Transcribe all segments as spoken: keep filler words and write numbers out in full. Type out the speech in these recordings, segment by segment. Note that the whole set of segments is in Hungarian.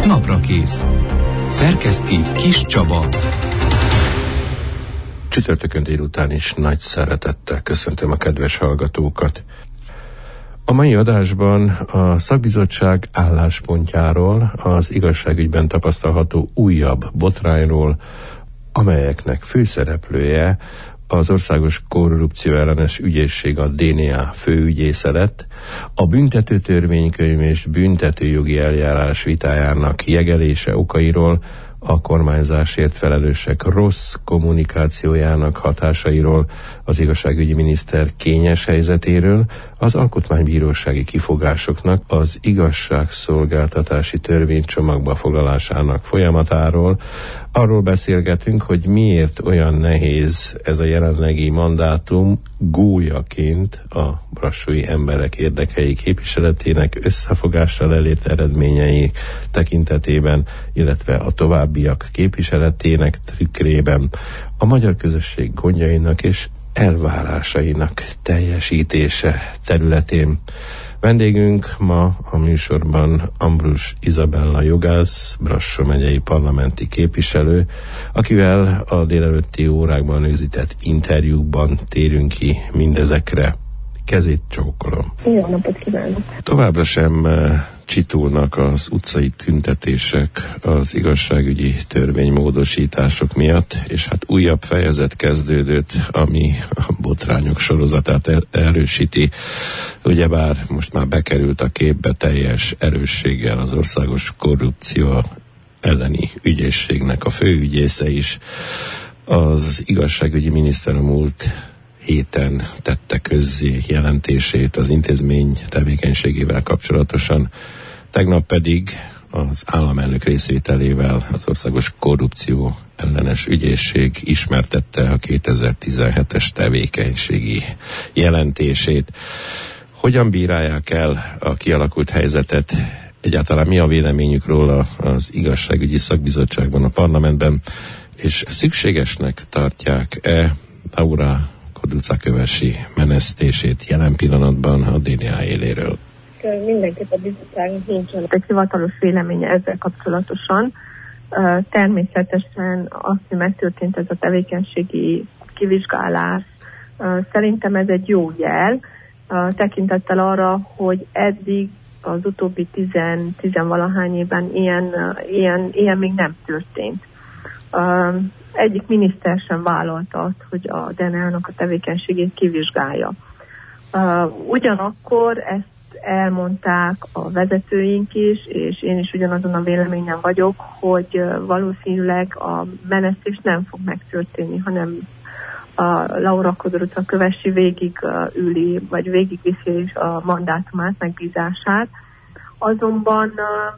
Naprakész. Szerkeszti Kis Csaba. Csütörtökön délután is nagy szeretettel köszöntöm a kedves hallgatókat. A mai adásban a szakbizottság álláspontjáról, az igazságügyben tapasztalható újabb botrányról, amelyeknek főszereplője az Országos Korrupció Ellenes Ügyészség, a dé en á főügyésze lett, a büntető törvénykönyv és büntetőjogi eljárás vitájának jegelése okairól, a kormányzásért felelősek rossz kommunikációjának hatásairól, az igazságügyi miniszter kényes helyzetéről, az alkotmánybírósági kifogásoknak az igazságszolgáltatási törvénycsomagba foglalásának folyamatáról. Arról beszélgetünk, hogy miért olyan nehéz ez a jelenlegi mandátum gólyaként a brassói emberek érdekei képviseletének összefogással elért eredményei tekintetében, illetve a továbbiak képviseletének tükrében, a magyar közösség gondjainak és elvárásainak teljesítése területén. Vendégünk ma a műsorban Ambrus Izabella jogász, Brassó megyei parlamenti képviselő, akivel a délelőtti órákban rögzített interjúkban térünk ki mindezekre. Kezét csókolom. Jó napot kívánok! Továbbra sem csitulnak az utcai tüntetések az igazságügyi törvénymódosítások miatt, és hát újabb fejezet kezdődött, ami a botrányok sorozatát erősíti. Ugyebár most már bekerült a képbe teljes erősséggel az Országos Korrupció Elleni Ügyészségnek a főügyésze is. Az igazságügyi miniszter a múlt héten tette közzé jelentését az intézmény tevékenységével kapcsolatosan, tegnap pedig az államelnök részvételével az Országos Korrupció Ellenes Ügyészség ismertette a kétezer-tizenhetes tevékenységi jelentését. Hogyan bírálják el a kialakult helyzetet? Egyáltalán mi a véleményük róla az igazságügyi szakbizottságban, a parlamentben, és szükségesnek tartják-e Laura Kodruca-Kövesi menesztését jelen pillanatban a dé en á éléről? Mindenképp a bizottságnak nincsen egy hivatalos véleménye ezzel kapcsolatosan. Természetesen az, hogy megtörtént ez a tevékenységi kivizsgálás, szerintem ez egy jó jel, tekintettel arra, hogy eddig az utóbbi tizen, tizenvalahány évben ilyen, ilyen, ilyen még nem történt. Egyik miniszter sem vállalta azt, hogy a dé en á-nak a tevékenységét kivizsgálja. Ugyanakkor ezt elmondták a vezetőink is, és én is ugyanazon a véleményen vagyok, hogy valószínűleg a menesztés nem fog megtörténni, hanem a Laura Kodruca-Kövesi végig üli, vagy végig viszi a mandátumát, megbízását. Azonban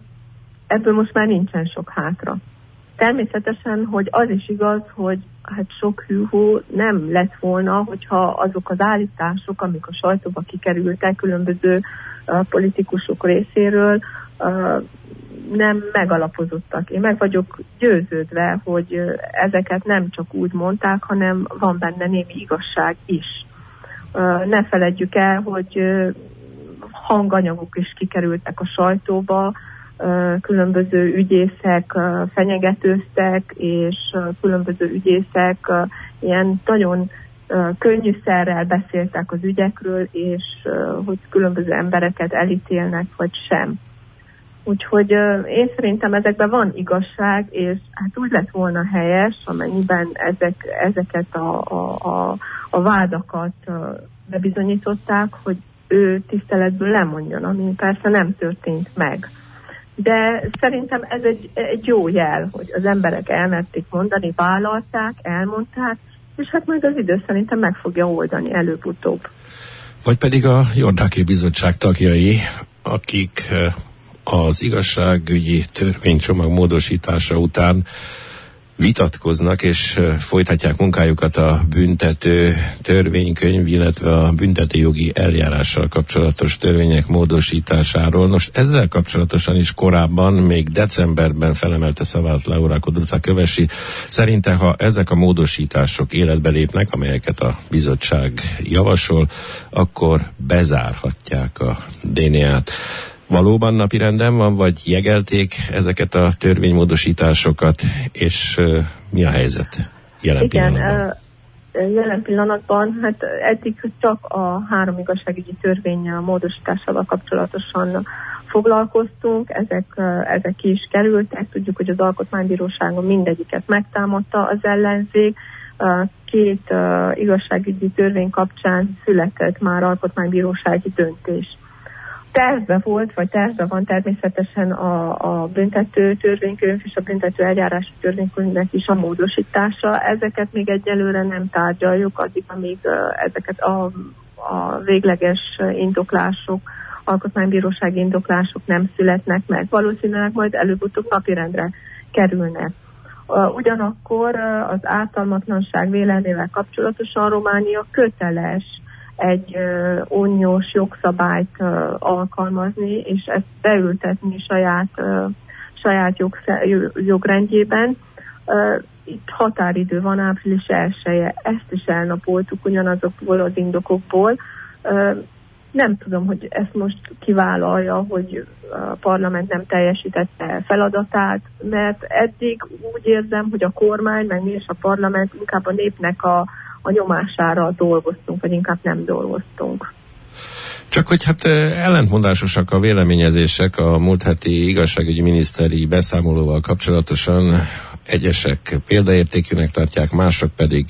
ebből most már nincsen sok hátra. Természetesen, hogy az is igaz, hogy hát sok hűhó nem lett volna, hogyha azok az állítások, amik a sajtóba kikerültek különböző uh, politikusok részéről, uh, nem megalapozottak. Én meg vagyok győződve, hogy uh, ezeket nem csak úgy mondták, hanem van benne némi igazság is. Uh, ne feledjük el, hogy uh, hanganyagok is kikerültek a sajtóba, különböző ügyészek fenyegetőztek, és különböző ügyészek ilyen nagyon könnyűszerrel beszéltek az ügyekről, és hogy különböző embereket elítélnek, vagy sem. Úgyhogy én szerintem ezekben van igazság, és hát úgy lett volna helyes, amennyiben ezek, ezeket a, a, a, a vádakat bebizonyították, hogy ő tiszteletből lemondjon, ami persze nem történt meg. De szerintem ez egy, egy jó jel, hogy az emberek elmerték mondani, vállalták, elmondták, és hát majd az idő szerintem meg fogja oldani előbb-utóbb. Vagy pedig a Jordáki Bizottság tagjai, akik az igazságügyi törvénycsomag módosítása után vitatkoznak és folytatják munkájukat a büntető törvénykönyv, illetve a büntetőjogi eljárással kapcsolatos törvények módosításáról. Nos, ezzel kapcsolatosan is korábban, még decemberben felemelte szavát Laura Kodruca-Kövesi. Szerinte, ha ezek a módosítások életbe lépnek, amelyeket a bizottság javasol, akkor bezárhatják a dé en á-t. valóban napirenden van, vagy jegelték ezeket a törvénymódosításokat, és uh, mi a helyzet jelen Igen, pillanatban? Uh, jelen pillanatban, hát eddig csak a három igazságügyi törvény módosításával kapcsolatosan foglalkoztunk, ezek, uh, ezek ki is kerültek, tudjuk, hogy az Alkotmánybíróságon mindegyiket megtámadta az ellenzék, uh, két uh, igazságügyi törvény kapcsán született már alkotmánybírósági döntés. Tervbe volt, vagy tervbe van természetesen a, a büntető törvénykönyv és a büntető eljárási törvénykönyvnek is a módosítása. Ezeket még egyelőre nem tárgyaljuk, addig, amíg uh, ezeket a, a végleges indoklások, alkotmánybírósági indoklások nem születnek meg. Valószínűleg majd előbb-utóbb napirendre kerülnek. Uh, ugyanakkor uh, az ártalmatlanság vélelmével kapcsolatosan Románia köteles egy uh, uniós jogszabályt uh, alkalmazni, és ezt beültetni saját, uh, saját jogsz- jogrendjében. Uh, itt határidő van, április elseje, ezt is elnapoltuk ugyanazokból az indokokból. Uh, nem tudom, hogy ezt most kivállalja, hogy a parlament nem teljesítette feladatát, mert eddig úgy érzem, hogy a kormány, meg mi és a parlament inkább a népnek a, a nyomására dolgoztunk, vagy inkább nem dolgoztunk. Csak hogy hát ellentmondásosak a véleményezések a múlt heti igazságügyi miniszteri beszámolóval kapcsolatosan. Egyesek példaértékűnek tartják, mások pedig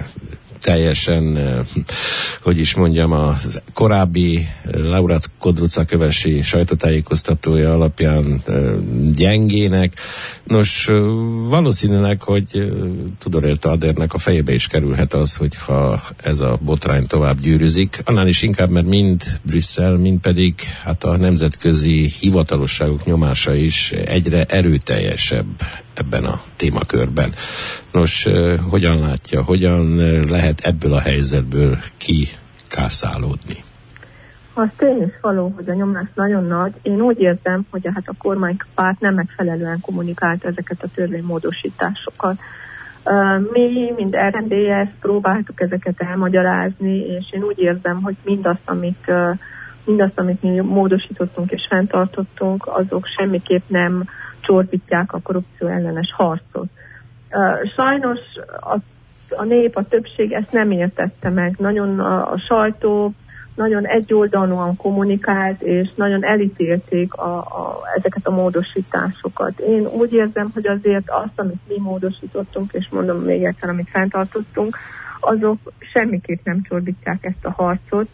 teljesen, hogy is mondjam, a korábbi Laurác Kodruca kövesi sajtótájékoztatója alapján gyengének. Nos, valószínűleg, hogy Tudor Adernek a fejébe is kerülhet az, hogyha ez a botrány tovább gyűrűzik. Annál is inkább, mert mind Brüsszel, mind pedig hát a nemzetközi hivatalosságok nyomása is egyre erőteljesebb ebben a témakörben. Nos, hogyan látja, hogyan lehet ebből a helyzetből kikászálódni? Az tény is való, hogy a nyomás nagyon nagy. Én úgy érzem, hogy hát a kormánypárt nem megfelelően kommunikált ezeket a törvénymódosításokat. Mi, mint er en dé es próbáltuk ezeket elmagyarázni, és én úgy érzem, hogy mindazt, amit, mindazt, amit mi módosítottunk és fenntartottunk, azok semmiképp nem csorbítják a korrupció ellenes harcot. Sajnos a, a nép, a többség ezt nem értette meg. Nagyon a, a sajtó nagyon egyoldalúan kommunikált, és nagyon elítélték a, a, ezeket a módosításokat. Én úgy érzem, hogy azért azt, amit mi módosítottunk, és mondom még egyszer, amit fenntartottunk, azok semmiképp nem csorbítják ezt a harcot,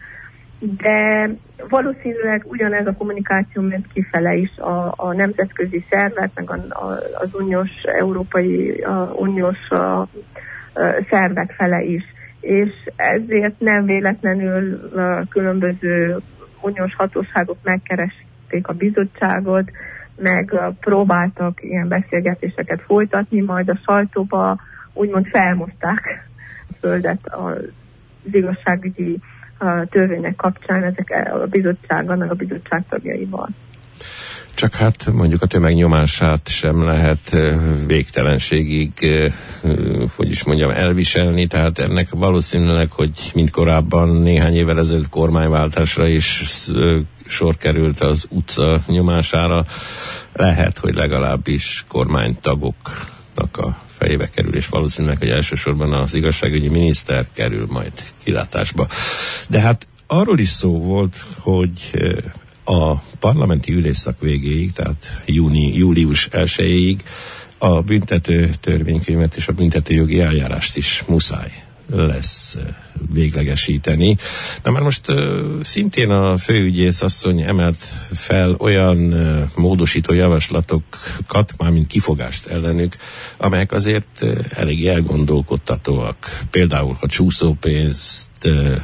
de valószínűleg ugyanez a kommunikáció ment kifele is a, a nemzetközi szervek, meg a, a, az uniós, európai a, uniós a, a szervek fele is. És ezért nem véletlenül a különböző uniós hatóságok megkeresték a bizottságot, meg próbáltak ilyen beszélgetéseket folytatni, majd a sajtóba úgymond felmozták a földet az igazságügyi a törvények kapcsán ezek a bizottsággal, meg a bizottság tagjaival. Csak hát mondjuk a tömeg nyomását sem lehet végtelenségig, hogy is mondjam, elviselni, tehát ennek valószínűleg, hogy mint korábban néhány évvel ezelőtt kormányváltásra is sor került az utca nyomására, lehet, hogy legalábbis kormánytagoknak a fejébe kerül, és valószínűleg, hogy elsősorban az igazságügyi miniszter kerül majd kilátásba. De hát arról is szó volt, hogy a parlamenti ülésszak végéig, tehát júni, július elsejéig a büntető törvénykönyvet és a büntető jogi eljárást is muszáj lesz véglegesíteni. Na már most uh, szintén a főügyész asszony emelt fel olyan uh, módosító javaslatokat, mármint kifogást ellenük, amelyek azért uh, elég elgondolkodtatóak. Például, ha csúszópénzt uh,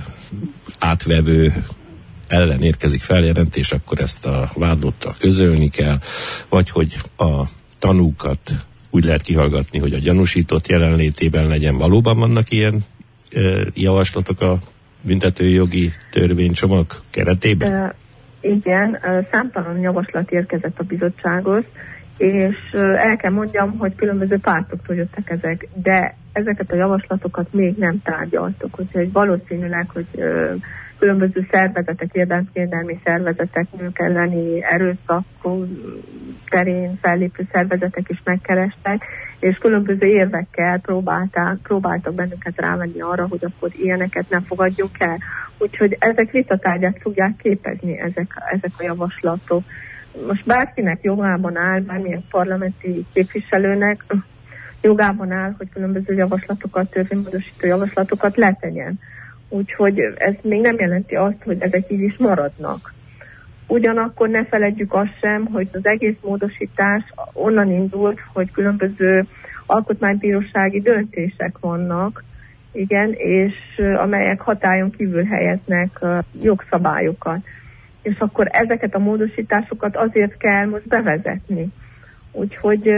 átvevő ellen érkezik feljelentés, akkor ezt a vádlottal közölni kell, vagy hogy a tanúkat úgy lehet kihallgatni, hogy a gyanúsított jelenlétében legyen. Valóban vannak ilyen e, javaslatok a büntetőjogi törvénycsomag keretében? E, igen, számtalan javaslat érkezett a bizottsághoz, és el kell mondjam, hogy különböző pártoktól jöttek ezek, de ezeket a javaslatokat még nem tárgyaltuk, úgyhogy valószínűleg, hogy különböző szervezetek, érdekvédelmi szervezetek, nők elleni erőszak terén fellépő szervezetek is megkerestek, és különböző érvekkel próbálták, próbáltak bennünket rávenni arra, hogy akkor ilyeneket nem fogadjunk el. Úgyhogy ezek vitatárgyát fogják képezni, ezek, ezek a javaslatok. Most bárkinek jogában áll, bármilyen parlamenti képviselőnek jogában áll, hogy különböző javaslatokat, törvénymódosító javaslatokat letegyen. Úgyhogy ez még nem jelenti azt, hogy ezek így is maradnak. Ugyanakkor ne feledjük azt sem, hogy az egész módosítás onnan indult, hogy különböző alkotmánybírósági döntések vannak, igen, és amelyek hatályon kívül helyeznek jogszabályokat. És akkor ezeket a módosításokat azért kell most bevezetni. Úgyhogy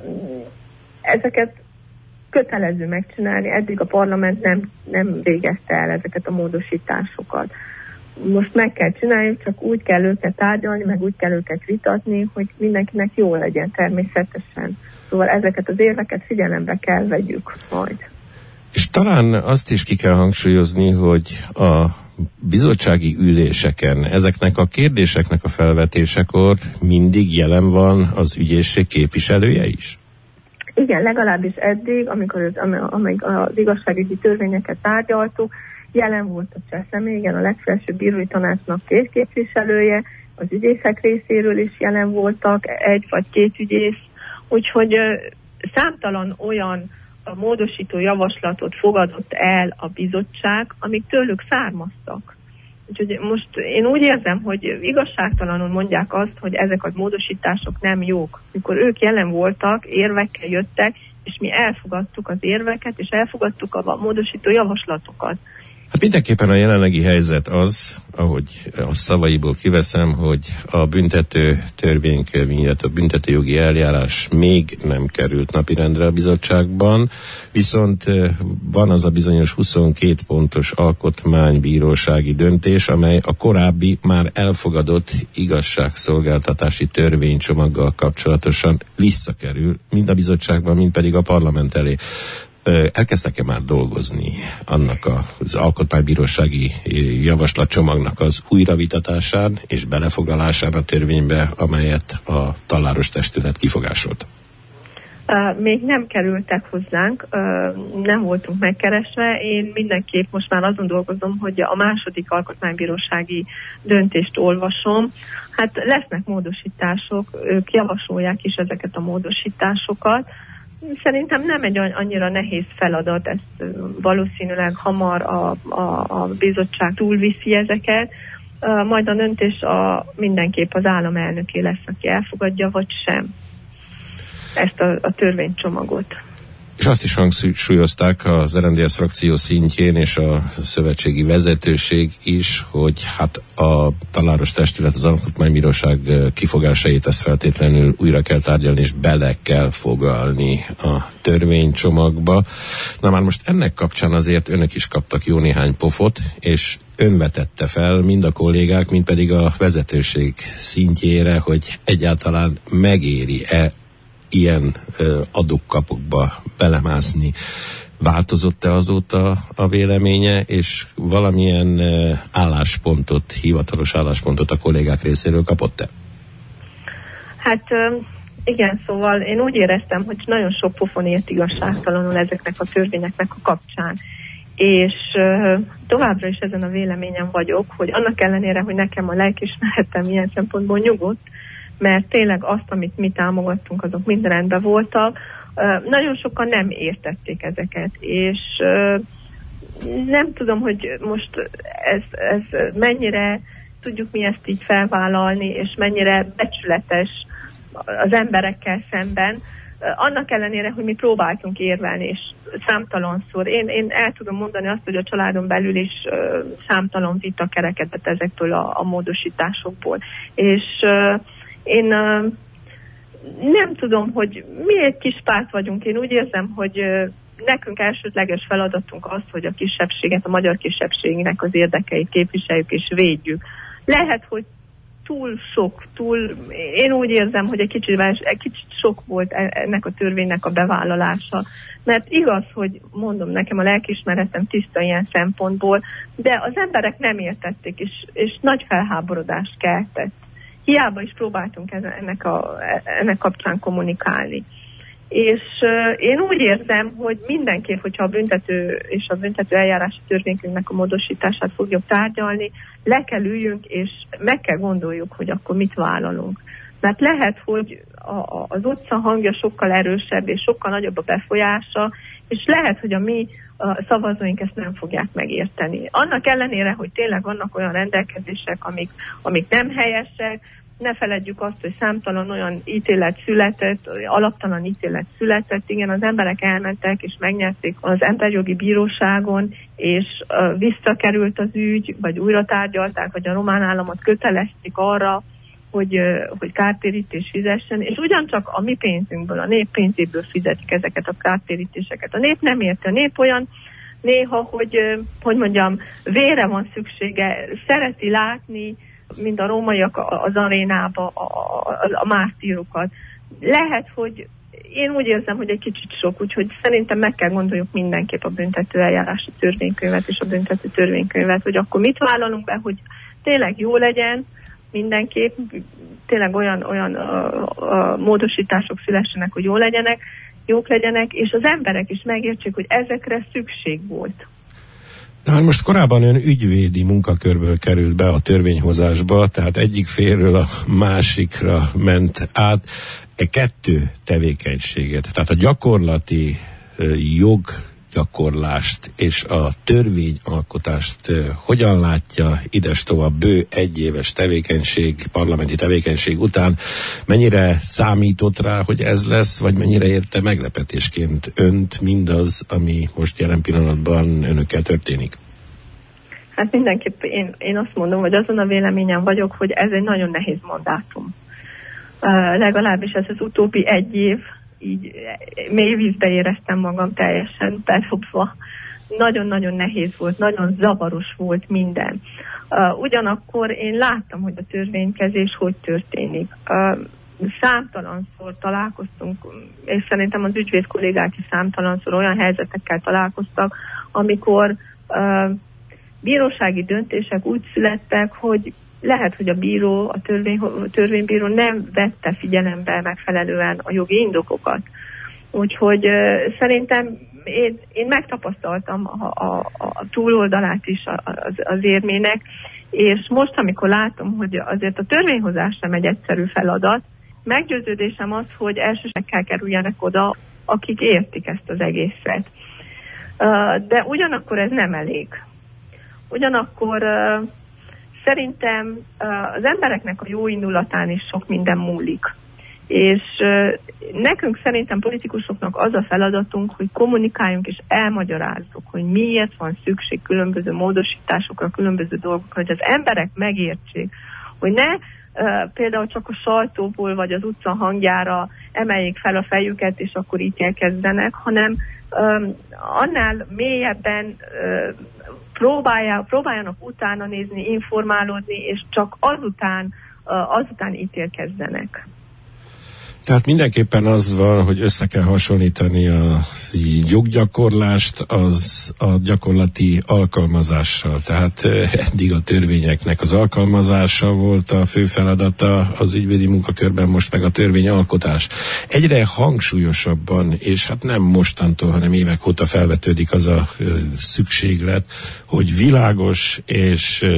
ezeket kötelező megcsinálni, eddig a parlament nem, nem végezte el ezeket a módosításokat. Most meg kell csinálni, csak úgy kell őket tárgyalni, meg úgy kell őket vitatni, hogy mindenkinek jó legyen természetesen. Szóval ezeket az érveket figyelembe kell vegyük majd. És talán azt is ki kell hangsúlyozni, hogy a bizottsági üléseken ezeknek a kérdéseknek a felvetésekor mindig jelen van az ügyészség képviselője is? Igen, legalábbis eddig, amikor az, amíg az igazságügyi törvényeket tárgyaltuk, jelen volt a cseh igen, a legfelsőbb bírói tanácsnak két képviselője, az ügyészek részéről is jelen voltak egy vagy két ügyész, úgyhogy ö, számtalan olyan a módosító javaslatot fogadott el a bizottság, amik tőlük származtak. Úgyhogy most én úgy érzem, hogy igazságtalanul mondják azt, hogy ezek a módosítások nem jók. Mikor ők jelen voltak, érvekkel jöttek, és mi elfogadtuk az érveket, és elfogadtuk a módosító javaslatokat. Hát mindenképpen a jelenlegi helyzet az, ahogy a szavaiból kiveszem, hogy a büntető törvénykönyv, illetve a büntetőjogi eljárás még nem került napirendre a bizottságban, viszont van az a bizonyos huszonkét pontos alkotmánybírósági döntés, amely a korábbi már elfogadott igazságszolgáltatási törvénycsomaggal kapcsolatosan visszakerül, mind a bizottságban, mind pedig a parlament elé. Elkezdtek-e már dolgozni annak az alkotmánybírósági javaslatcsomagnak az újravitatásán és belefoglalásán a törvénybe, amelyet a tanáros testület kifogásolt? Uh, még nem kerültek hozzánk, uh, nem voltunk megkeresve. Én mindenképp most már azon dolgozom, hogy a második alkotmánybírósági döntést olvasom. Hát lesznek módosítások, ők javasolják is ezeket a módosításokat. Szerintem nem egy annyira nehéz feladat, ezt valószínűleg hamar a, a, a bizottság túlviszi ezeket, majd a döntés a, mindenképp az államelnöké lesz, aki elfogadja, vagy sem ezt a, a törvénycsomagot. És azt is hangsúlyozták az er en dé es frakció szintjén és a szövetségi vezetőség is, hogy hát a tanáros testület, az alkotmánybíróság kifogásait ezt feltétlenül újra kell tárgyalni és bele kell foglalni a törvénycsomagba. Na már most ennek kapcsán azért önök is kaptak jó néhány pofot, és ön vetette fel mind a kollégák, mind pedig a vezetőség szintjére, hogy egyáltalán megéri-e ilyen ö, adok-kapokba belemászni. Változott-e azóta a véleménye, és valamilyen ö, álláspontot, hivatalos álláspontot a kollégák részéről kapott-e? Hát ö, igen, szóval én úgy éreztem, hogy nagyon sok pofon ért igazságtalanul ezeknek a törvényeknek a kapcsán. És ö, továbbra is ezen a véleményen vagyok, hogy annak ellenére, hogy nekem a lelkiismeretem ilyen szempontból nyugodt, mert tényleg azt, amit mi támogattunk, azok mind rendben voltak. Nagyon sokan nem értették ezeket, és nem tudom, hogy most ez, ez mennyire tudjuk mi ezt így felvállalni, és mennyire becsületes az emberekkel szemben. Annak ellenére, hogy mi próbáltunk érvelni, és számtalanszor. Én, én el tudom mondani azt, hogy a családon belül is számtalan vita kerekedett ezektől a, a módosításokból. És én uh, nem tudom, hogy mi egy kis párt vagyunk. Én úgy érzem, hogy uh, nekünk elsődleges feladatunk az, hogy a kisebbséget, a magyar kisebbségnek az érdekeit képviseljük és védjük. Lehet, hogy túl sok, túl, én úgy érzem, hogy egy kicsit, egy kicsit sok volt ennek a törvénynek a bevállalása. Mert igaz, hogy mondom, nekem a lelkiismeretem tiszta ilyen szempontból, de az emberek nem értették, és, és nagy felháborodást keltett. Hiába is próbáltunk ennek, a, ennek kapcsán kommunikálni. És uh, én úgy érzem, hogy mindenképp, hogyha a büntető és a büntető eljárási törvénykönyvnek a módosítását fogjuk tárgyalni, le kell üljünk, és meg kell gondoljuk, hogy akkor mit vállalunk. Mert lehet, hogy a, a, az utca hangja sokkal erősebb, és sokkal nagyobb a befolyása, és lehet, hogy a mi a szavazóink ezt nem fogják megérteni. Annak ellenére, hogy tényleg vannak olyan rendelkezések, amik, amik nem helyesek, ne feledjük azt, hogy számtalan olyan ítélet született, alaptalan ítélet született. Igen, az emberek elmentek és megnyerték az emberjogi bíróságon, és uh, visszakerült az ügy, vagy újra tárgyalták, vagy a román államot kötelezték arra, hogy, uh, hogy kártérítés fizessen, és ugyancsak a mi pénzünkből, a nép pénzéből fizetik ezeket a kártérítéseket. A nép nem érti, a nép olyan néha, hogy, uh, hogy mondjam, vére van szüksége, szereti látni, mint a rómaiak az arénába a, a, a mártírokat. Lehet, hogy én úgy érzem, hogy egy kicsit sok, úgyhogy szerintem meg kell gondoljuk mindenképp a büntető eljárási törvénykönyvet és a büntető törvénykönyvet, hogy akkor mit vállalunk be, hogy tényleg jó legyen mindenképp, tényleg olyan, olyan a, a módosítások szülessenek, hogy jó legyenek, jók legyenek, és az emberek is megértsék, hogy ezekre szükség volt. Hát most korábban ön ügyvédi munkakörből került be a törvényhozásba, tehát egyik félről a másikra ment át e kettő tevékenységet. Tehát a gyakorlati joggyakorlást és a törvényalkotást hogyan látja ides tovább bő egyéves tevékenység, parlamenti tevékenység után, mennyire számított rá, hogy ez lesz, vagy mennyire érte meglepetésként önt mindaz, ami most jelen pillanatban önökkel történik? Hát mindenképp én, én azt mondom, hogy azon a véleményen vagyok, hogy ez egy nagyon nehéz mandátum. Uh, legalábbis ez az utóbbi egy év, így mély vízbe éreztem magam teljesen bedobva. Nagyon-nagyon nehéz volt, nagyon zavaros volt minden. Uh, ugyanakkor én láttam, hogy a törvénykezés hogy történik. Uh, számtalanszor találkoztunk, és szerintem az ügyvéd kollégák is számtalanszor olyan helyzetekkel találkoztak, amikor uh, bírósági döntések úgy születtek, hogy lehet, hogy a bíró, a, törvény, a törvénybíró nem vette figyelembe megfelelően a jogi indokokat. Úgyhogy uh, szerintem én, én megtapasztaltam a, a, a túloldalát is az, az érmének, és most, amikor látom, hogy azért a törvényhozás sem egy egyszerű feladat, meggyőződésem az, hogy elsősorban kell kerüljenek oda, akik értik ezt az egészet. Uh, de ugyanakkor ez nem elég. Ugyanakkor uh, szerintem uh, az embereknek a jó indulatán is sok minden múlik. És uh, nekünk szerintem politikusoknak az a feladatunk, hogy kommunikáljunk és elmagyarázzuk, hogy miért van szükség különböző módosításokra, különböző dolgokra, hogy az emberek megértsék, hogy ne uh, például csak a sajtóból vagy az utca hangjára emeljék fel a fejüket, és akkor ítélkezzenek, hanem um, annál mélyebben uh, próbálja, próbáljanak utána nézni, informálódni, és csak azután, azután ítélkezzenek. Tehát mindenképpen az van, hogy össze kell hasonlítani a joggyakorlást az a gyakorlati alkalmazással. Tehát eddig a törvényeknek az alkalmazása volt a fő feladata az ügyvédi munkakörben, most meg a törvényalkotás. Egyre hangsúlyosabban, és hát nem mostantól, hanem évek óta felvetődik az a szükséglet, hogy világos és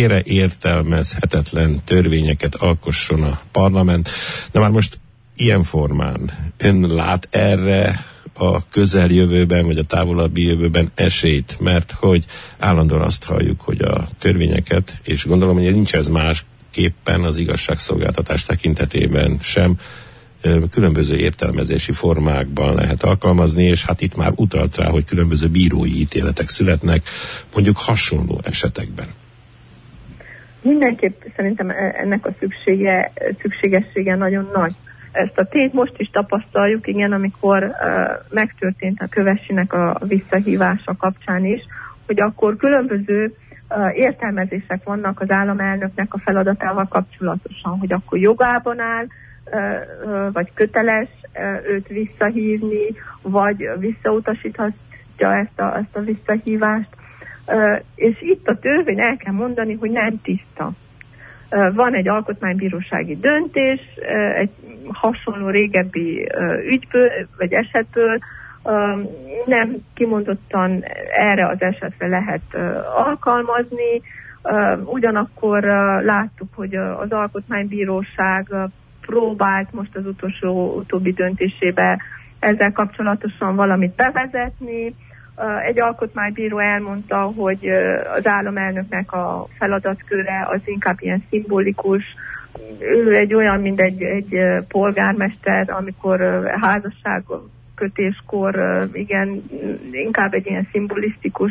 félreértelmezhetetlen törvényeket alkosson a parlament. De már most ilyen formán ön lát erre a közeljövőben, vagy a távolabbi jövőben esélyt, mert hogy állandóan azt halljuk, hogy a törvényeket, és gondolom, hogy nincs ez másképpen az igazságszolgáltatás tekintetében sem, különböző értelmezési formákban lehet alkalmazni, és hát itt már utalt rá, hogy különböző bírói ítéletek születnek, mondjuk hasonló esetekben. Mindenképp szerintem ennek a szüksége, szükségessége nagyon nagy. Ezt a tényt most is tapasztaljuk, igen, amikor uh, megtörtént a Kövessinek a visszahívása kapcsán is, hogy akkor különböző értelmezések vannak az államelnöknek a feladatával kapcsolatosan, hogy akkor jogában áll, vagy köteles őt visszahívni, vagy visszautasíthatja ezt a, ezt a visszahívást. És itt a törvény, el kell mondani, hogy nem tiszta. Van egy alkotmánybírósági döntés, egy hasonló régebbi ügyből, vagy esetből, nem kimondottan erre az esetre lehet alkalmazni. Ugyanakkor láttuk, hogy az alkotmánybíróság próbált most az utolsó utóbbi döntésébe ezzel kapcsolatosan valamit bevezetni. Egy alkotmánybíró elmondta, hogy az államelnöknek a feladatköre az inkább ilyen szimbolikus. Ő egy olyan, mint egy, egy polgármester, amikor házasság kötéskor igen, inkább egy ilyen szimbolisztikus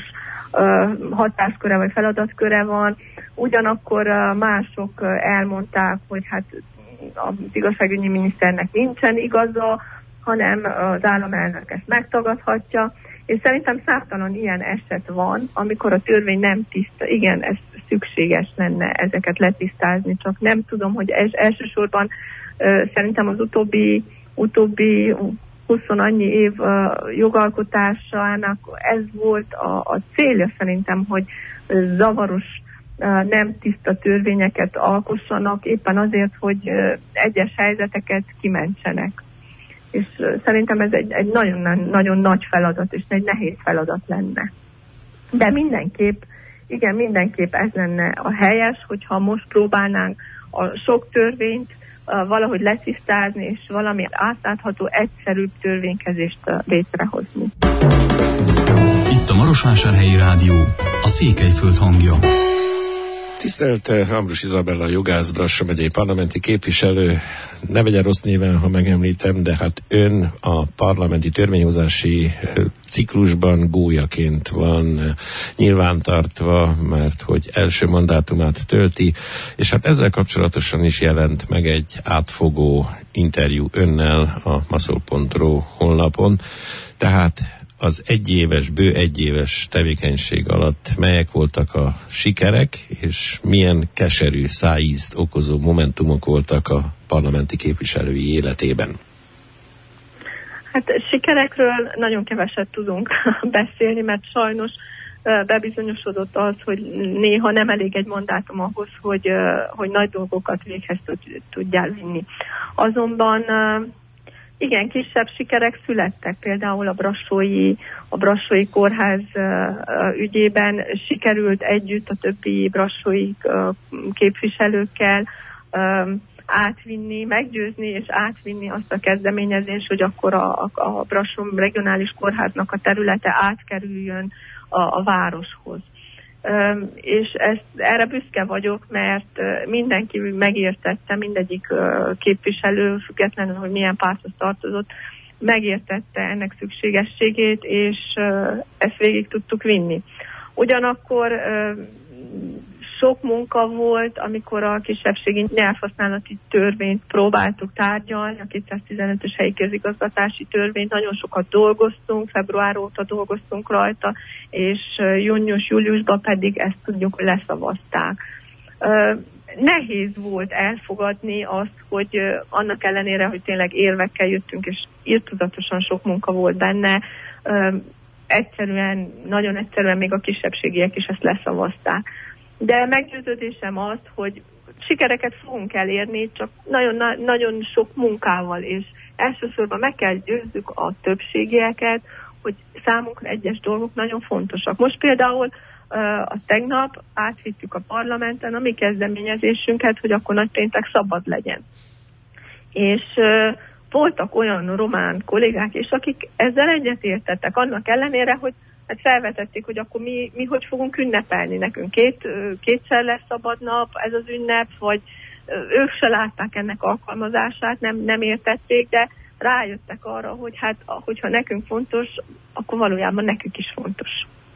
hatásköre vagy feladatköre van. Ugyanakkor mások elmondták, hogy hát az igazságügyi miniszternek nincsen igaza, hanem az államelnök ezt megtagadhatja. És szerintem számtalan ilyen eset van, amikor a törvény nem tiszta. Igen, ez szükséges lenne ezeket letisztázni, csak nem tudom, hogy ez elsősorban uh, szerintem az utóbbi, utóbbi huszonannyi év uh, jogalkotásának ez volt a, a célja szerintem, hogy zavaros, uh, nem tiszta törvényeket alkossanak, éppen azért, hogy uh, egyes helyzeteket kimentsenek. És uh, szerintem ez egy, egy nagyon, nagyon nagy feladat, és egy nehéz feladat lenne. De mindenképp, igen, mindenképp ez lenne a helyes, hogyha most próbálnánk a sok törvényt uh, valahogy letisztázni, és valami átlátható, egyszerűbb törvénykezést uh, létrehozni. Itt a Marosvásárhelyi Rádió, a Székelyföld hangja. Tisztelt Ambrus Izabella jogász, Brassó megyei parlamenti képviselő, ne vegyen rossz néven, ha megemlítem, de hát ön a parlamenti törvényhozási ciklusban gólyaként van nyilvántartva, mert hogy első mandátumát tölti, és hát ezzel kapcsolatosan is jelent meg egy átfogó interjú önnel a maszol pont ru honlapon, tehát az egyéves, bő egyéves tevékenység alatt melyek voltak a sikerek, és milyen keserű szájízt okozó momentumok voltak a parlamenti képviselői életében? Hát sikerekről nagyon keveset tudunk beszélni, mert sajnos bebizonyosodott az, hogy néha nem elég egy mandátum ahhoz, hogy, hogy nagy dolgokat véghez tudjál vinni. Azonban igen, kisebb sikerek születtek, például a brassói, a brassói kórház uh, ügyében sikerült együtt a többi brassói uh, képviselőkkel uh, átvinni, meggyőzni és átvinni azt a kezdeményezést, hogy akkor a, a, a Brassó regionális kórháznak a területe átkerüljön a, a városhoz. Um, és ezt, erre büszke vagyok, mert uh, mindenki megértette, mindegyik uh, képviselő, függetlenül, hogy milyen párthoz tartozott, megértette ennek szükségességét, és uh, ezt végig tudtuk vinni. Ugyanakkor uh, sok munka volt, amikor a kisebbségi nyelvhasználati törvényt próbáltuk tárgyalni, a kétszáztizenötös helyi közigazgatási törvényt, nagyon sokat dolgoztunk, február óta dolgoztunk rajta, és június-júliusban pedig ezt tudjuk, hogy leszavazták. Nehéz volt elfogadni azt, hogy annak ellenére, hogy tényleg érvekkel jöttünk, és irtózatosan sok munka volt benne, egyszerűen, nagyon egyszerűen még a kisebbségiek is ezt leszavazták. De meggyőződésem az, hogy sikereket fogunk elérni, csak nagyon, nagyon sok munkával, és elsősorban meg kell győzzük a többségieket, hogy számunkra egyes dolgok nagyon fontosak. Most például a tegnap átvittük a parlamenten a mi kezdeményezésünket, hogy akkor nagypéntek szabad legyen. És voltak olyan román kollégák is, akik ezzel egyetértettek, annak ellenére, hogy hát felvetették, hogy akkor mi, mi hogy fogunk ünnepelni. Nekünk két, kétszer lesz szabad nap, ez az ünnep, vagy ők se látták ennek alkalmazását, nem, nem értették, de rájöttek arra, hogy hát, hogyha nekünk fontos, akkor valójában nekünk is fontos.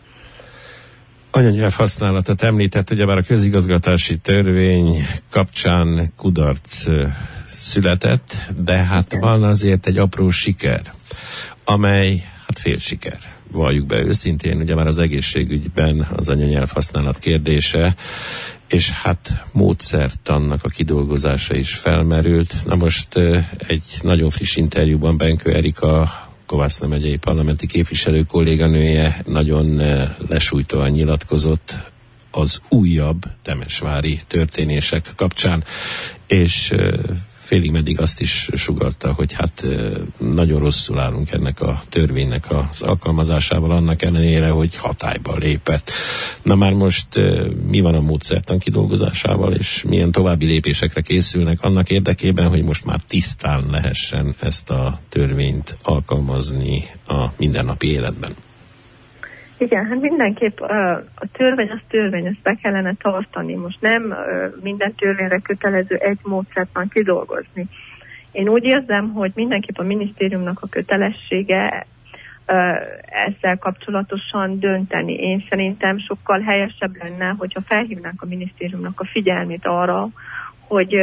Anyanyelv használatot említett, ugyebár a közigazgatási törvény kapcsán kudarc született, de hát van azért egy apró siker, amely hát fél siker. Valljuk be őszintén, ugye már az egészségügyben az anyanyelv használat kérdése, és hát módszertannak a kidolgozása is felmerült. Na most egy nagyon friss interjúban Benkő Erika, Kovászna megyei parlamenti képviselő kolléganője nagyon lesújtóan nyilatkozott az újabb temesvári történések kapcsán, és félig meddig azt is sugallta, hogy hát nagyon rosszul állunk ennek a törvénynek az alkalmazásával, annak ellenére, hogy hatályba lépett. Na már most mi van a módszertan kidolgozásával, és milyen további lépésekre készülnek annak érdekében, hogy most már tisztán lehessen ezt a törvényt alkalmazni a mindennapi életben? Igen, hát mindenképp a törvény az törvény, ezt be kellene tartani. Most nem minden törvényre kötelező egy módszertan kidolgozni. Én úgy érzem, hogy mindenképp a minisztériumnak a kötelessége ezzel kapcsolatosan dönteni. Én szerintem sokkal helyesebb lenne, hogyha felhívnánk a minisztériumnak a figyelmét arra, hogy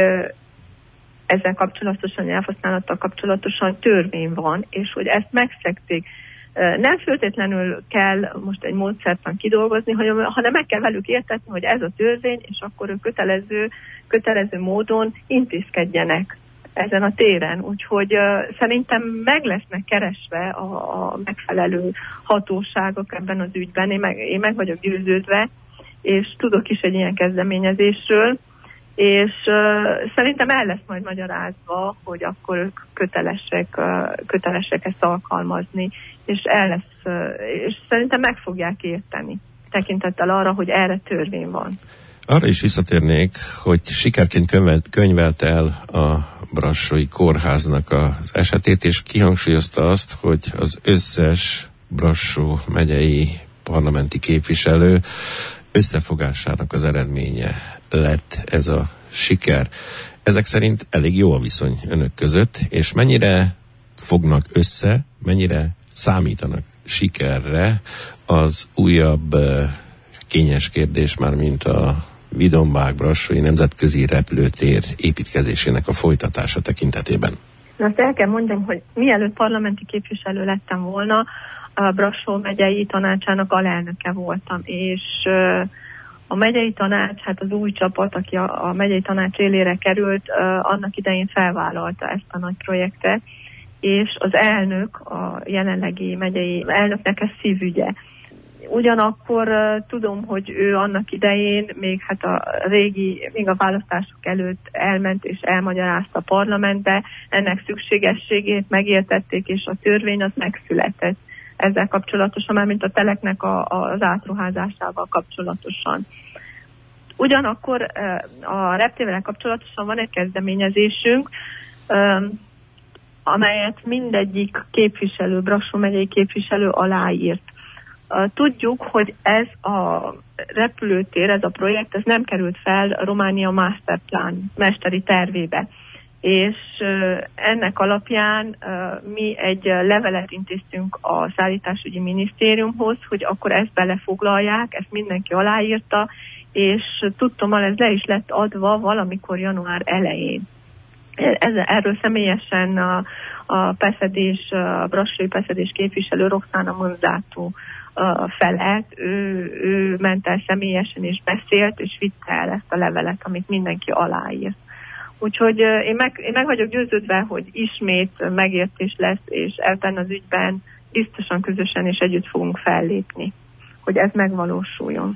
ezzel kapcsolatosan, nyelvhasználattal kapcsolatosan törvény van, és hogy ezt megszegték. Nem feltétlenül kell most egy módszertan kidolgozni, hanem meg kell velük értetni, hogy ez a törvény, és akkor ők kötelező, kötelező módon intézkedjenek ezen a téren. Úgyhogy uh, szerintem meg lesznek keresve a, a megfelelő hatóságok ebben az ügyben. Én meg, én meg vagyok győződve, és tudok is egy ilyen kezdeményezésről, és uh, szerintem el lesz majd magyarázva, hogy akkor ők kötelesek, uh, kötelesek ezt alkalmazni, és el lesz, és szerintem meg fogják érteni, tekintettel arra, hogy erre törvény van. Arra is visszatérnék, hogy sikerként könyvelt, könyvelt el a brassói kórháznak az esetét, és kihangsúlyozta azt, hogy az összes Brassó megyei parlamenti képviselő összefogásának az eredménye lett ez a siker. Ezek szerint elég jó a viszony önök között, és mennyire fognak össze, mennyire számítanak sikerre, az újabb kényes kérdés már, mint a Vidombák-Brassói nemzetközi repülőtér építkezésének a folytatása tekintetében. Azt el kell mondjam, hogy mielőtt parlamenti képviselő lettem volna, a Brassó megyei tanácsának alelnöke voltam, és a megyei tanács, hát az új csapat, aki a, a megyei tanács élére került, annak idején felvállalta ezt a nagy projektet, és az elnök, a jelenlegi megyei elnöknek ez szívügye. Ugyanakkor uh, tudom, hogy ő annak idején, még hát a régi, még a választások előtt elment és elmagyarázta a parlamentbe, ennek szükségességét megértették, és a törvény az megszületett ezzel kapcsolatosan, már mint a teleknek a, a, az átruházásával kapcsolatosan. Ugyanakkor uh, a reptérrel kapcsolatosan van egy kezdeményezésünk, um, amelyet mindegyik képviselő, Brassó megyei képviselő aláírt. Tudjuk, hogy ez a repülőtér, ez a projekt, ez nem került fel a Románia Masterplan mesteri tervébe. És ennek alapján mi egy levelet intéztünk a szállításügyi minisztériumhoz, hogy akkor ezt belefoglalják, ezt mindenki aláírta, és tudtommal ez le is lett adva valamikor január elején. Ez, erről személyesen a, a Peszedés, a brassói Peszedés képviselő Roxana Monzátó felett, ő, ő ment el személyesen és beszélt, és vitte el ezt a levelet, amit mindenki aláírt. Úgyhogy én meg, én meg vagyok győződve, hogy ismét megértés lesz, és ebben az ügyben biztosan közösen és együtt fogunk fellépni, hogy ez megvalósuljon.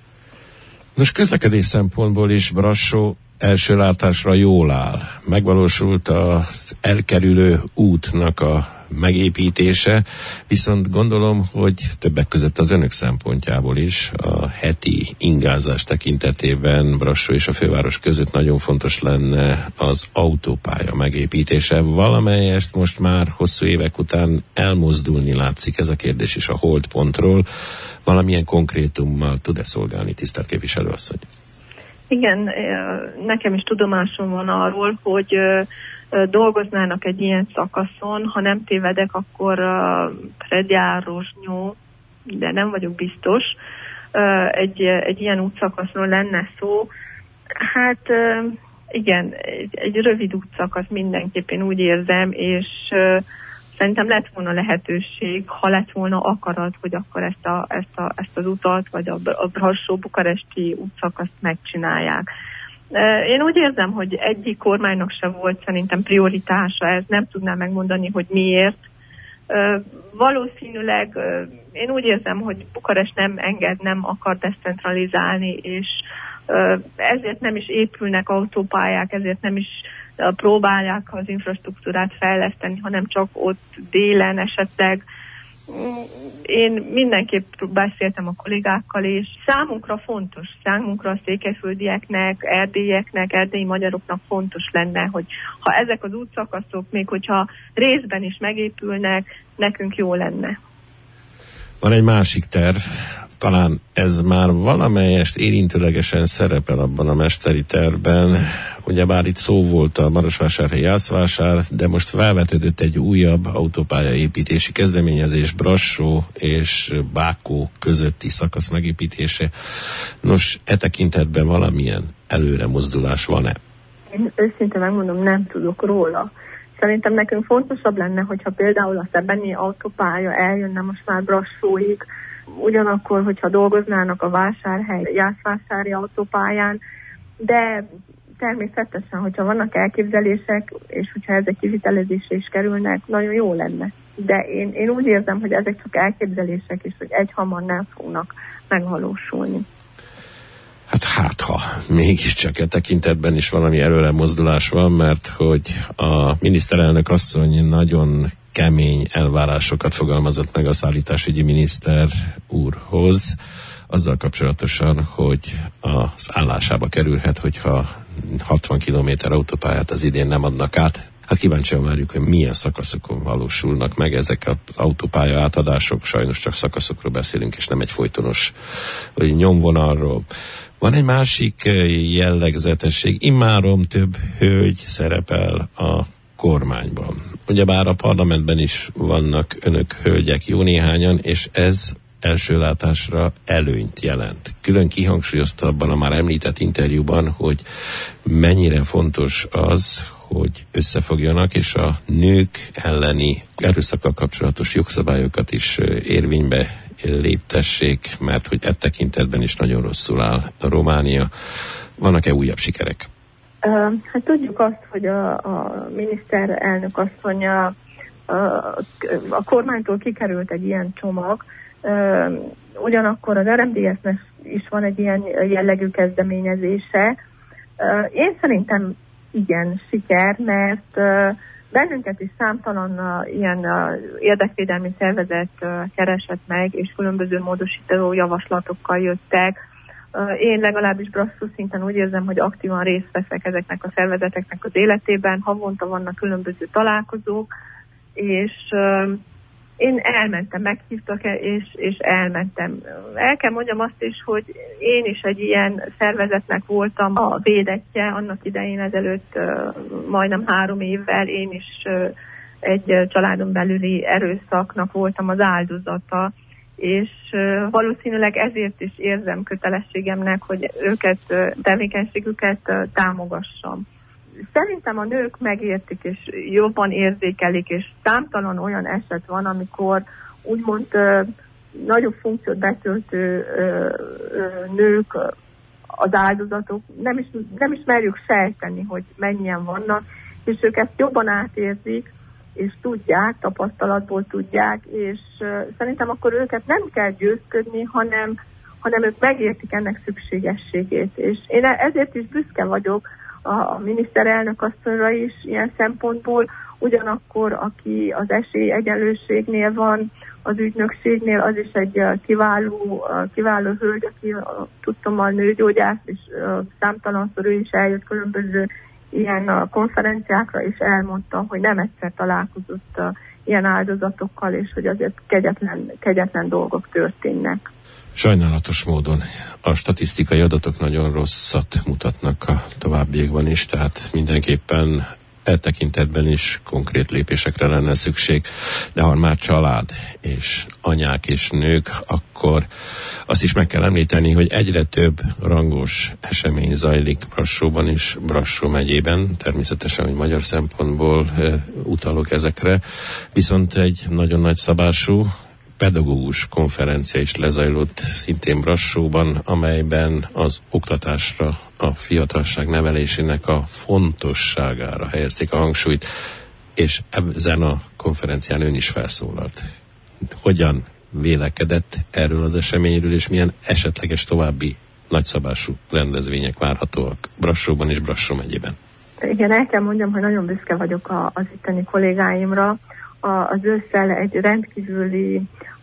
Most közlekedés szempontból is Brassó első látásra jól áll. Megvalósult az elkerülő útnak a megépítése, viszont gondolom, hogy többek között az önök szempontjából is a heti ingázás tekintetében Brassó és a főváros között nagyon fontos lenne az autópálya megépítése. Valamelyest most már hosszú évek után elmozdulni látszik ez a kérdés is a holdpontról. Valamilyen konkrétummal tud-e szolgálni, tisztelt képviselőasszony? Igen, nekem is tudomásom van arról, hogy dolgoznának egy ilyen szakaszon, ha nem tévedek, akkor Predjár-Rozsnyó, de nem vagyok biztos, egy, egy ilyen útszakaszról lenne szó. Hát igen, egy, egy rövid útszakasz mindenképpen úgy érzem, és szerintem lett volna lehetőség, ha lett volna akarat, hogy akkor ezt, a, ezt, a, ezt az utat, vagy a, a Brassó-Bukaresti útszakaszt megcsinálják. Én úgy érzem, hogy egyik kormánynak se volt szerintem prioritása, ez nem tudnám megmondani, hogy miért. Valószínűleg én úgy érzem, hogy Bukarest nem enged, nem akar decentralizálni, és ezért nem is épülnek autópályák, ezért nem is próbálják az infrastruktúrát fejleszteni, hanem csak ott délen esetleg. Én mindenképp beszéltem a kollégákkal, és számunkra fontos, számunkra a székelyföldieknek, erdélyeknek, erdélyi magyaroknak fontos lenne, hogy ha ezek az útszakaszok, még hogyha részben is megépülnek, nekünk jó lenne. Van egy másik terv, talán ez már valamelyest érintőlegesen szerepel abban a mesteri tervben, ugyebár itt szó volt a Marosvásárhely-Jászvásár, de most felvetődött egy újabb autópályaépítési kezdeményezés, Brassó és Bákó közötti szakasz megépítése. Nos, e tekintetben valamilyen előre mozdulás van-e? Én őszintén megmondom, nem tudok róla. Szerintem nekünk fontosabb lenne, hogyha például a szebeni autópálya eljönne most már Brassóig, ugyanakkor, hogyha dolgoznának a Vásárhely-Jászvásári autópályán, de természetesen, hogyha vannak elképzelések, és hogyha ezek kivitelezésre is kerülnek, nagyon jó lenne. De én, én úgy érzem, hogy ezek csak elképzelések, és hogy egyhamar nem fognak megvalósulni. Hát hát, ha mégiscsak e tekintetben is valami előre mozdulás van, mert hogy a miniszterelnök asszony nagyon kemény elvárásokat fogalmazott meg a szállításügyi miniszter úrhoz, azzal kapcsolatosan, hogy az állásába kerülhet, hogyha hatvan kilométer autópályát az idén nem adnak át. Hát kíváncsian várjuk, hogy milyen szakaszokon valósulnak meg ezek az autópálya átadások, sajnos csak szakaszokról beszélünk, és nem egy folytonos vagy nyomvonalról. Van egy másik jellegzetesség, immáron több hölgy szerepel a kormányban. Ugyebár a parlamentben is vannak önök hölgyek jó néhányan, és ez első látásra előnyt jelent. Külön kihangsúlyozta abban a már említett interjúban, hogy mennyire fontos az, hogy összefogjanak, és a nők elleni erőszakkal kapcsolatos jogszabályokat is érvénybe léptessék, mert hogy e tekintetben is nagyon rosszul áll a Románia. Vannak-e újabb sikerek? Uh, hát tudjuk azt, hogy a, a miniszterelnök asszony a, a, a kormánytól kikerült egy ilyen csomag, uh, ugyanakkor az er em dé es-nek is van egy ilyen jellegű kezdeményezése. Uh, én szerintem igen siker, mert uh, bennünket is számtalan uh, ilyen uh, érdekvédelmi szervezet uh, keresett meg, és különböző módosító javaslatokkal jöttek. Uh, én legalábbis Brassó szinten úgy érzem, hogy aktívan részt veszek ezeknek a szervezeteknek az életében. Havonta vannak különböző találkozók, és uh, én elmentem, meghívtak, és, és elmentem. El kell mondjam azt is, hogy én is egy ilyen szervezetnek voltam a védettje, annak idején ezelőtt uh, majdnem három évvel én is uh, egy uh, családon belüli erőszaknak voltam az áldozata, és uh, valószínűleg ezért is érzem kötelességemnek, hogy őket, uh, tevékenységüket uh, támogassam. Szerintem a nők megértik, és jobban érzékelik, és számtalan olyan eset van, amikor úgymond ö, nagyobb funkciót betöltő ö, ö, nők, az áldozatok, nem is, nem is merjük sejteni, hogy mennyien vannak, és ők ezt jobban átérzik, és tudják, tapasztalatból tudják, és ö, szerintem akkor őket nem kell győzködni, hanem, hanem ők megértik ennek szükségességét. És én ezért is büszke vagyok a miniszterelnök asszonyra is ilyen szempontból, ugyanakkor aki az esélyegyenlőségnél van, az ügynökségnél, az is egy kiváló, kiváló hölgy, aki tudtommal nőgyógyász, és számtalanszor ő is eljött különböző ilyen konferenciákra, és elmondta, hogy nem egyszer találkozott ilyen áldozatokkal, és hogy azért kegyetlen, kegyetlen dolgok történnek. Sajnálatos módon a statisztikai adatok nagyon rosszat mutatnak a továbbiakban is, tehát mindenképpen e tekintetben is konkrét lépésekre lenne szükség. De ha már család és anyák és nők, akkor azt is meg kell említeni, hogy egyre több rangos esemény zajlik Brassóban és Brassó megyében, természetesen, hogy magyar szempontból e, utalok ezekre, viszont egy nagyon nagy szabású pedagógus konferencia is lezajlott szintén Brassóban, amelyben az oktatásra, a fiatalság nevelésének a fontosságára helyezték a hangsúlyt, és ezen a konferencián ön is felszólalt. Hogyan vélekedett erről az eseményről, és milyen esetleges további nagyszabású rendezvények várhatóak Brassóban és Brassó megyében? Igen, el kell mondjam, hogy nagyon büszke vagyok a, az itteni kollégáimra. A, az ősszel egy rendkívüli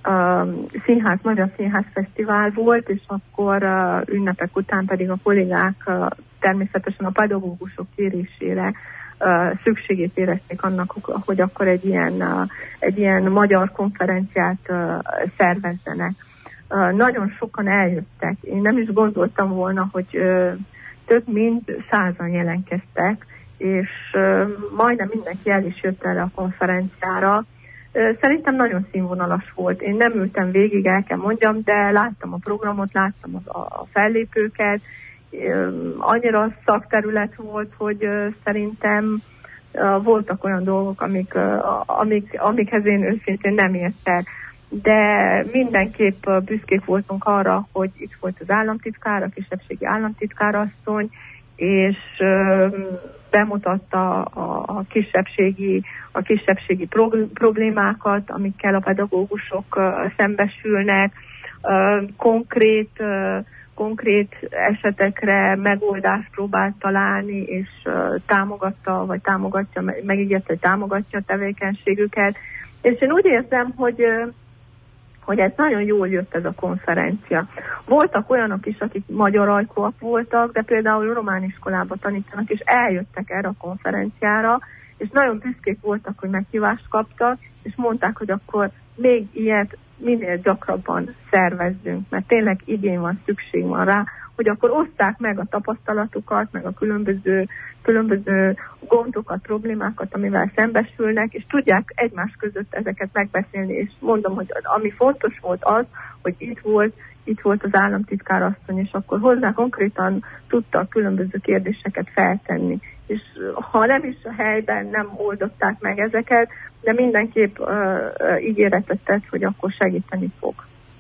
uh, színház, Magyar Színház Fesztivál volt, és akkor uh, ünnepek után pedig a kollégák uh, természetesen a pedagógusok kérésére uh, szükségét érezték annak, hogy akkor egy ilyen, uh, egy ilyen magyar konferenciát uh, szervezzenek. Uh, nagyon sokan eljöttek. Én nem is gondoltam volna, hogy uh, több mint százan jelentkeztek, és uh, majdnem mindenki el is jött erre a konferenciára. Uh, szerintem nagyon színvonalas volt. Én nem ültem végig, el kell mondjam, de láttam a programot, láttam a, a fellépőket. Uh, annyira szakterület volt, hogy uh, szerintem uh, voltak olyan dolgok, amik, uh, amik, amikhez én őszintén nem értek. De mindenképp uh, büszkék voltunk arra, hogy itt volt az államtitkár, a kisebbségi államtitkárasszony, és uh, bemutatta a, a kisebbségi, a kisebbségi problémákat, amikkel a pedagógusok uh, szembesülnek, uh, konkrét, uh, konkrét esetekre megoldást próbált találni, és uh, támogatta, vagy támogatja, megígérte, hogy támogatja a tevékenységüket. És én úgy érzem, hogy uh, hogy ez nagyon jól jött ez a konferencia. Voltak olyanok is, akik magyar ajkúak voltak, de például román iskolában tanítanak, és eljöttek erre a konferenciára, és nagyon büszkék voltak, hogy meghívást kaptak, és mondták, hogy akkor még ilyet minél gyakrabban szervezzünk, mert tényleg igény van, szükség van rá, hogy akkor oszták meg a tapasztalatukat, meg a különböző, különböző gondokat, problémákat, amivel szembesülnek, és tudják egymás között ezeket megbeszélni, és mondom, hogy ami fontos volt az, hogy itt volt, itt volt az államtitkárasszony, és akkor hozzá konkrétan tudta a különböző kérdéseket feltenni. És ha nem is a helyben nem oldották meg ezeket, de mindenképp uh, uh, ígéretet tett, hogy akkor segíteni fog.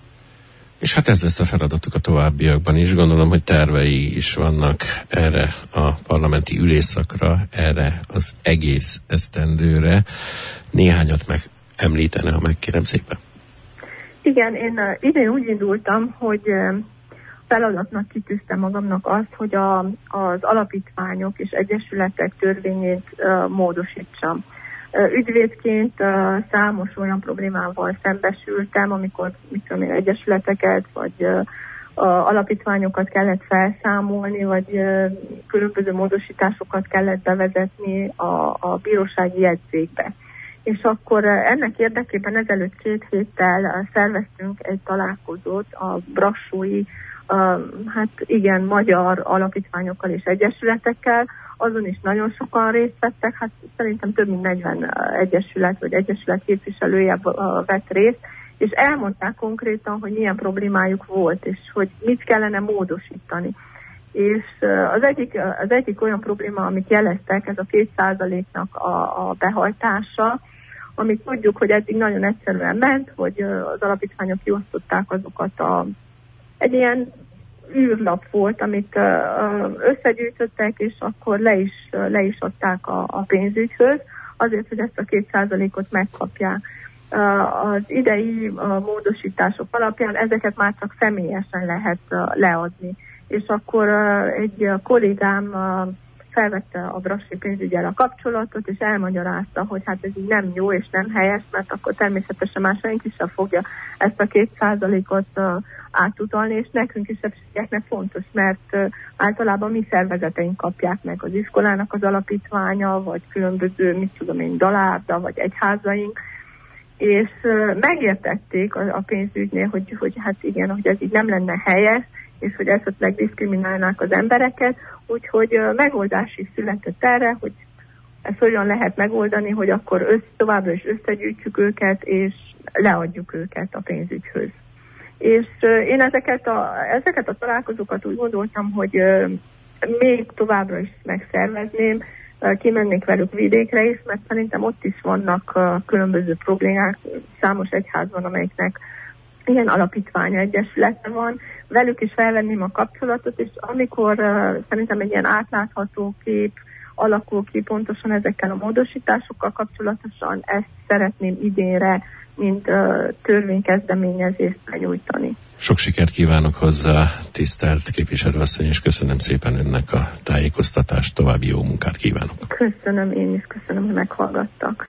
És hát ez lesz a feladatuk a továbbiakban is. Gondolom, hogy tervei is vannak erre a parlamenti ülésszakra, erre az egész esztendőre. Néhányat meg említene, ha megkérem szépen. Igen, én uh, idén úgy indultam, hogy uh, feladatnak kitűztem magamnak azt, hogy a, az alapítványok és egyesületek törvényét uh, módosítsam. Ügyvédként uh, számos olyan problémával szembesültem, amikor mit tudom én, egyesületeket vagy uh, uh, alapítványokat kellett felszámolni, vagy uh, különböző módosításokat kellett bevezetni a, a bírósági jegyzékbe. És akkor uh, ennek érdekében ezelőtt két héttel uh, szerveztünk egy találkozót a brassói, uh, hát igen, magyar alapítványokkal és egyesületekkel. Azon is nagyon sokan részt vettek, hát szerintem több mint negyven egyesület vagy egyesület képviselője vett részt, és elmondták konkrétan, hogy milyen problémájuk volt, és hogy mit kellene módosítani. És az egyik, az egyik olyan probléma, amit jeleztek, ez a két százaléknak a, a behajtása, amit tudjuk, hogy eddig nagyon egyszerűen ment, hogy az alapítványok kiosztották azokat a, egy ilyen űrlap volt, amit összegyűjtöttek, és akkor le is, le is adták a, a pénzügyhöz, azért, hogy ezt a két százalékot megkapják. Az idei módosítások alapján ezeket már csak személyesen lehet leadni. És akkor egy kollégám felvette a brassói pénzüggyel a kapcsolatot, és elmagyarázta, hogy hát ez így nem jó és nem helyes, mert akkor természetesen már senki sem fogja ezt a két százalékot átutalni, és nekünk kisebbségeknek fontos, mert uh, általában mi szervezeteink kapják meg, az iskolának az alapítványa, vagy különböző, mit tudom én, dalárda, vagy egyházaink, és uh, megértették a, a pénzügynél, hogy, hogy hát igen, hogy ez így nem lenne helyes, és hogy esetleg diszkriminálnák az embereket, úgyhogy uh, megoldás is született erre, hogy ezt hogyan lehet megoldani, hogy akkor össz, továbbra is összegyűjtjük őket, és leadjuk őket a pénzügyhöz. És én ezeket a, ezeket a találkozókat úgy gondoltam, hogy még továbbra is megszervezném, kimennék velük vidékre is, mert szerintem ott is vannak különböző problémák, számos egyház van, amelyiknek ilyen alapítványa, egyesülete van, velük is felvenném a kapcsolatot, és amikor szerintem egy ilyen átlátható kép alakul ki pontosan ezekkel a módosításokkal kapcsolatosan, ezt szeretném idénre, mint uh, törvénykezdeményezést benyújtani. Sok sikert kívánok hozzá, tisztelt képviselőasszony, és köszönöm szépen önnek a tájékoztatást, további jó munkát kívánok. Köszönöm, én is köszönöm, hogy meghallgattak.